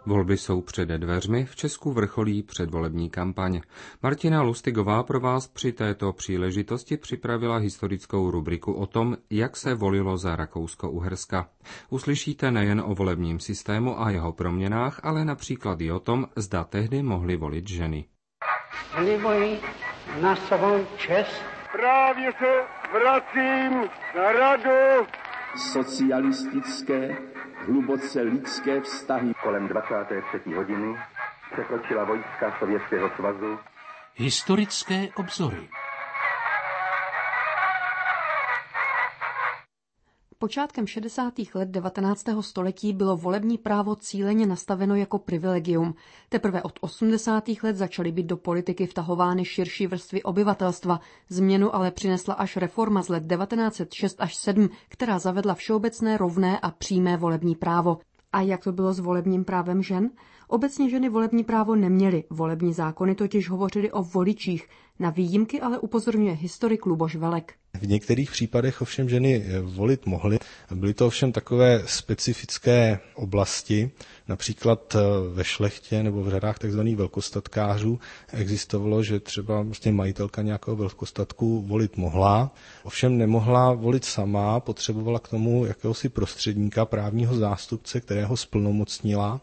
Volby jsou před dveřmi, v Česku vrcholí předvolební kampaň. Martina Lustigová pro vás při této příležitosti připravila historickou rubriku o tom, jak se volilo za Rakousko-Uherska. Uslyšíte nejen o volebním systému a jeho proměnách, ale například i o tom, zda tehdy mohly volit ženy. Slibuji na svou čest. Právě se vracím na radu. Socialistické, hluboce lidské vztahy. Kolem 23. hodiny překročila vojska Sovětského svazu. Historické obzory. Počátkem 60. let 19. století bylo volební právo cíleně nastaveno jako privilegium. Teprve od 80. let začaly být do politiky vtahovány širší vrstvy obyvatelstva. Změnu ale přinesla až reforma z let 1906 až 7, která zavedla všeobecné, rovné a přímé volební právo. A jak to bylo s volebním právem žen? Obecně ženy volební právo neměly. Volební zákony totiž hovořily o voličích. Na výjimky ale upozorňuje historik Luboš Velek. V některých případech ovšem ženy volit mohly. Byly to ovšem takové specifické oblasti, například ve šlechtě nebo v řadách tzv. Velkostatkářů existovalo, že třeba majitelka nějakého velkostatku volit mohla, ovšem nemohla volit sama, potřebovala k tomu jakéhosi prostředníka, právního zástupce, kterého splnomocnila.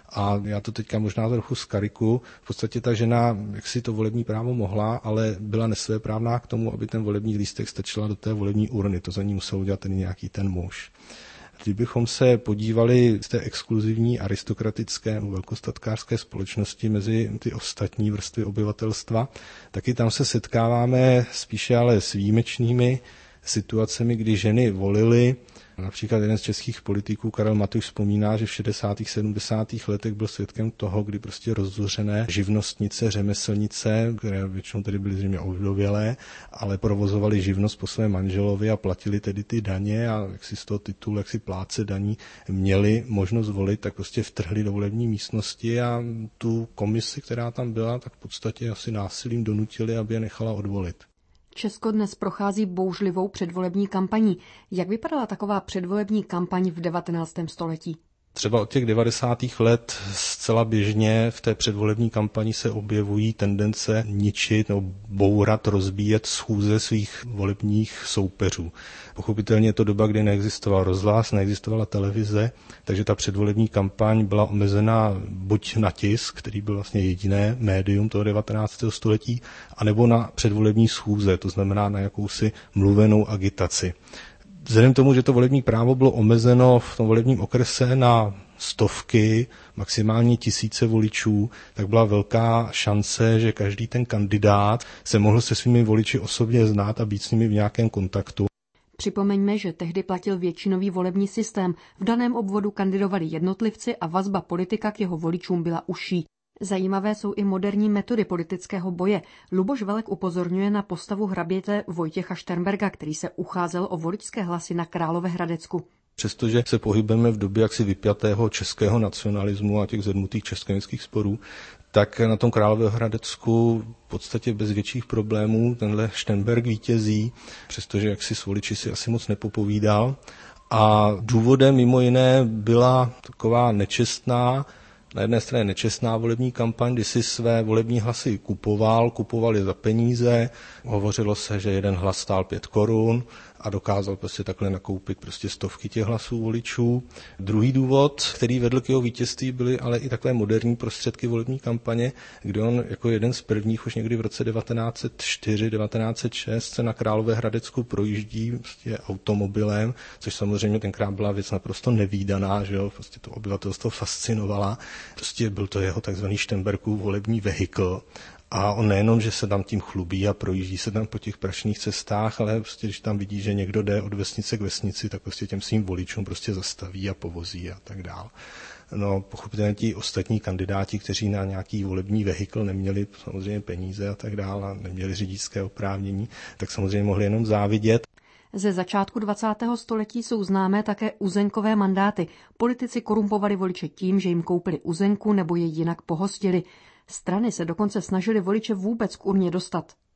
A já to teďka možná trochu zkarikuju. V podstatě ta žena, jak si to volební právo mohla, ale byla nesvéprávná k tomu, aby ten volební lístek stačila do té volební urny. To za ní musel udělat ten nějaký ten muž. Kdybychom se podívali z té exkluzivní aristokratické velkostatkářské společnosti mezi ty ostatní vrstvy obyvatelstva, taky tam se setkáváme spíše ale s výjimečnými situacemi, kdy ženy volily. Například jeden z českých politiků, Karel Matuš, vzpomíná, že v 60. 70. letech byl svědkem toho, kdy prostě rozzuřené živnostnice, řemeslnice, které většinou tedy byly zřejmě ovdovělé, ale provozovali živnost po svém manželovi a platili tedy ty daně a jak si z toho titulu, jak si plátce daní měli možnost volit, tak prostě vtrhli do volební místnosti a tu komisi, která tam byla, tak v podstatě asi násilím donutili, aby je nechala odvolit. Česko dnes prochází bouřlivou předvolební kampaní. Jak vypadala taková předvolební kampaň v 19. století? Třeba od těch 90. let zcela běžně v té předvolební kampani se objevují tendence ničit nebo bourat, rozbíjet schůze svých volebních soupeřů. Pochopitelně je to doba, kdy neexistoval rozhlas, neexistovala televize, takže ta předvolební kampaň byla omezena buď na tisk, který byl vlastně jediné médium toho 19. století, anebo na předvolební schůze, to znamená na jakousi mluvenou agitaci. Vzhledem k tomu, že to volební právo bylo omezeno v tom volebním okrese na stovky, maximálně tisíce voličů, tak byla velká šance, že každý ten kandidát se mohl se svými voliči osobně znát a být s nimi v nějakém kontaktu. Připomeňme, že tehdy platil většinový volební systém. V daném obvodu kandidovali jednotlivci a vazba politika k jeho voličům byla užší. Zajímavé jsou i moderní metody politického boje. Luboš Velek upozorňuje na postavu hraběte Vojtěcha Šternberga, který se ucházel o voličské hlasy na Královéhradecku. Přestože se pohybujeme v době jaksi vypjatého českého nacionalismu a těch zedmutých československých sporů, tak na tom Královéhradecku v podstatě bez větších problémů tenhle Šternberg vítězí, přestože jaksi s voliči si asi moc nepopovídal. A důvodem mimo jiné byla taková na jedné straně nečestná volební kampaň, kdy si své volební hlasy kupoval je za peníze, hovořilo se, že jeden hlas stál 5 korun a dokázal prostě takhle nakoupit prostě stovky těch hlasů voličů. Druhý důvod, který vedl k jeho vítězství, byly ale i takové moderní prostředky volební kampaně, kde on jako jeden z prvních už někdy v roce 1904-1906 se na Královéhradecku projíždí prostě automobilem, což samozřejmě tenkrát byla věc naprosto nevídaná, že jo, prostě to obyvatelstvo fascinovala. Prostě byl to jeho takzvaný Šternbergův volební vehikl. A on nejenom, že se tam tím chlubí a projíždí se tam po těch prašných cestách, ale prostě, když tam vidí, že někdo jde od vesnice k vesnici, tak prostě těm svým voličům prostě zastaví a povozí a tak dál. No, pochopitelně ti ostatní kandidáti, kteří na nějaký volební vehikl neměli samozřejmě peníze a tak dál a neměli řidičské oprávnění, tak samozřejmě mohli jenom závidět. Ze začátku 20. století jsou známé také uzenkové mandáty. Politici korumpovali voliče tím, že jim koupili uzenku nebo je jinak pohostili. Strany se dokonce snažily voliče vůbec k urně dostat.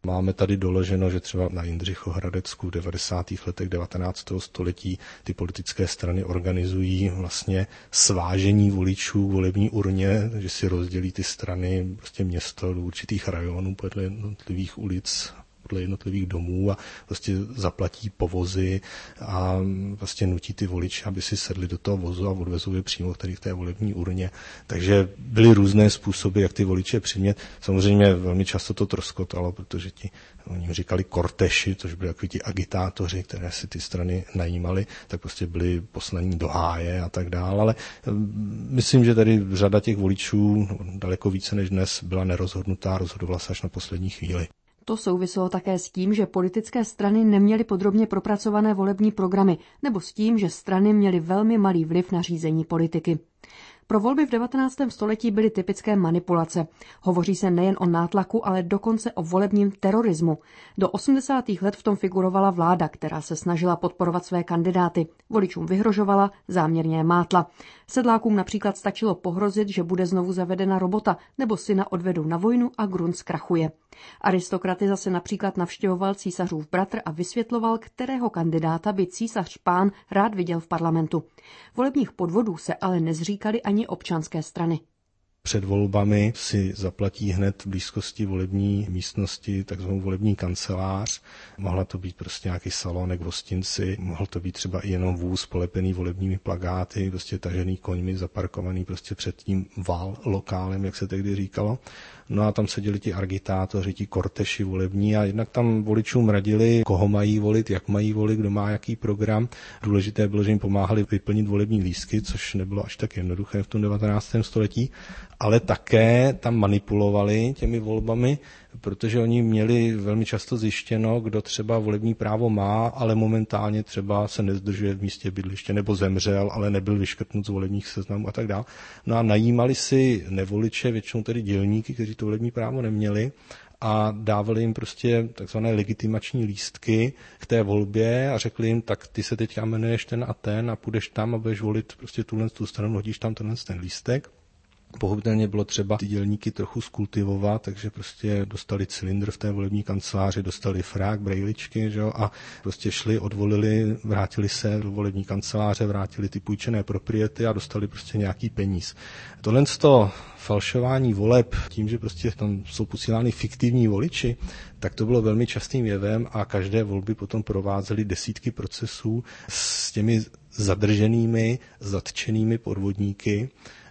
Máme tady doloženo, že třeba na Jindřichohradecku v 90. letech 19. století ty politické strany organizují vlastně svážení voličů volební urně, že si rozdělí ty strany prostě město do určitých rajonů podle jednotlivých ulic, podle jednotlivých domů a prostě zaplatí povozy a vlastně nutí ty voliče, aby si sedli do toho vozu a odvezou je přímo tady k té volební urně. Takže byly různé způsoby, jak ty voliče přimět. Samozřejmě velmi často to troskotalo, protože oni říkali korteši, což byli takoví ti agitátoři, které si ty strany najímali, tak prostě byli poslaní do háje a tak dále. Ale myslím, že tady řada těch voličů, daleko více než dnes, byla nerozhodnutá, rozhodovala se až na poslední chvíli. To souviselo také s tím, že politické strany neměly podrobně propracované volební programy, nebo s tím, že strany měly velmi malý vliv na řízení politiky. Pro volby v 19. století byly typické manipulace. Hovoří se nejen o nátlaku, ale dokonce o volebním terorismu. Do 80. let v tom figurovala vláda, která se snažila podporovat své kandidáty. Voličům vyhrožovala, záměrně je mátla. Sedlákům například stačilo pohrozit, že bude znovu zavedena robota, nebo syna odvedou na vojnu a grunt zkrachuje. Aristokraty zase například navštěvoval císařův bratr a vysvětloval, kterého kandidáta by císař pán rád viděl v parlamentu. Volebních podvodů se ale nezříkali ani občanské strany. Před volbami si zaplatí hned v blízkosti volební místnosti takzvanou volební kancelář. Mohla to být prostě nějaký salonek v hostinci, mohl to být třeba i jenom vůz polepený volebními plakáty, prostě tažený koňmi, zaparkovaný prostě před tím lokálem, jak se tehdy říkalo. No a tam seděli ti agitátoři, ti korteši volební a jednak tam voličům radili, koho mají volit, jak mají volit, kdo má jaký program. Důležité bylo, že jim pomáhali vyplnit volební lístky, což nebylo až tak jednoduché v tom 19. století, ale také tam manipulovali těmi volbami, protože oni měli velmi často zjištěno, kdo třeba volební právo má, ale momentálně třeba se nezdržuje v místě bydliště nebo zemřel, ale nebyl vyškrtnut z volebních seznamů a tak dále. No a najímali si nevoliče, většinou tedy dělníky, kteří to volební právo neměli, a dávali jim prostě takzvané legitimační lístky k té volbě a řekli jim, tak ty se teďka jmenuješ ten a půjdeš tam a budeš volit prostě tu stranu, hodíš tam ten lístek. Pochopitelně bylo třeba ty dělníky trochu skultivovat, takže prostě dostali cylindr v té volební kanceláři, dostali frak, brejličky, že jo, a prostě šli, odvolili, vrátili se do volební kanceláře, vrátili ty půjčené propriety a dostali prostě nějaký peníz. Tohle falšování voleb tím, že prostě tam jsou posílány fiktivní voliči, tak to bylo velmi častým jevem a každé volby potom provázely desítky procesů s těmi zadrženými, zatčenými podvodníky.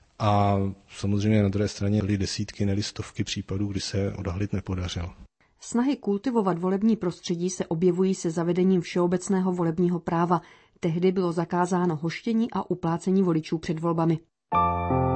A samozřejmě na druhé straně byly desítky, ne stovky případů, kdy se odhalit nepodařilo. Snahy kultivovat volební prostředí se objevují se zavedením všeobecného volebního práva. Tehdy bylo zakázáno hoštění a uplácení voličů před volbami.